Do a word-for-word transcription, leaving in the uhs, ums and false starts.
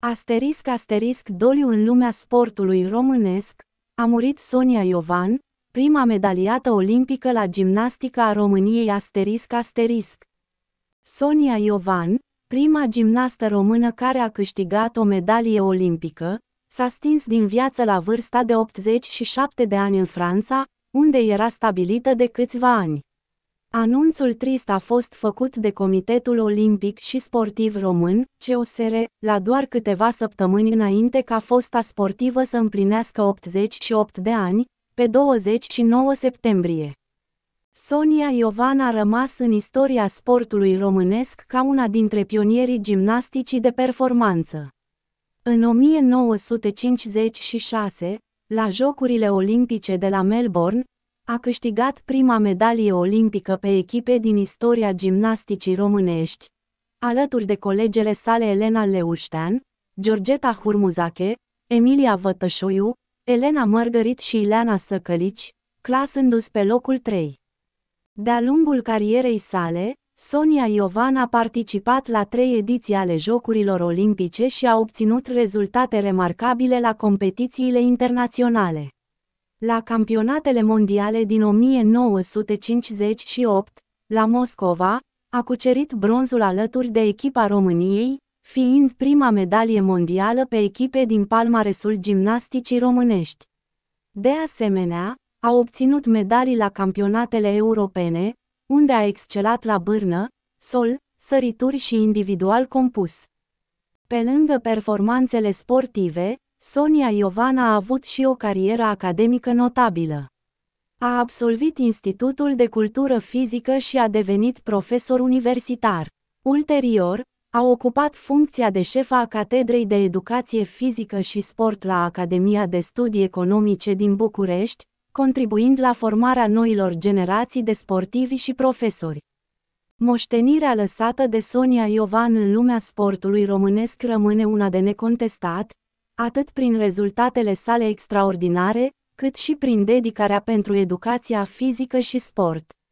Asterisc asterisc doliu în lumea sportului românesc, a murit Sonia Iovan, prima medaliată olimpică la gimnastică a României asterisc asterisc. Sonia Iovan, prima gimnastă română care a câștigat o medalie olimpică, s-a stins din viață la vârsta de optzeci și șapte de ani în Franța, unde era stabilită de câțiva ani. Anunțul trist a fost făcut de Comitetul Olimpic și Sportiv Român, C O S R, la doar câteva săptămâni înainte ca fosta sportivă să împlinească optzeci și opt de ani, pe douăzeci și nouă septembrie. Sonia Iovan a rămas în istoria sportului românesc ca una dintre pionierii gimnasticii de performanță. În o mie nouă sute cincizeci și șase, la Jocurile Olimpice de la Melbourne, a câștigat prima medalie olimpică pe echipe din istoria gimnasticii românești, alături de colegele sale Elena Leuștean, Georgeta Hurmuzache, Emilia Vătășoiu, Elena Mărgărit și Ileana Săcălici, clasându-se pe locul trei. De-a lungul carierei sale, Sonia Iovan a participat la trei ediții ale Jocurilor Olimpice și a obținut rezultate remarcabile la competițiile internaționale. La campionatele mondiale din o mie nouă sute cincizeci și opt, la Moscova, a cucerit bronzul alături de echipa României, fiind prima medalie mondială pe echipe din palmaresul gimnasticii românești. De asemenea, a obținut medalii la campionatele europene, unde a excelat la bârnă, sol, sărituri și individual compus. Pe lângă performanțele sportive, Sonia Iovan a avut și o carieră academică notabilă. A absolvit Institutul de Cultură Fizică și a devenit profesor universitar. Ulterior, a ocupat funcția de șefa a Catedrei de Educație Fizică și Sport la Academia de Studii Economice din București, contribuind la formarea noilor generații de sportivi și profesori. Moștenirea lăsată de Sonia Iovan în lumea sportului românesc rămâne una de necontestat, atât prin rezultatele sale extraordinare, cât și prin dedicarea pentru educația fizică și sport.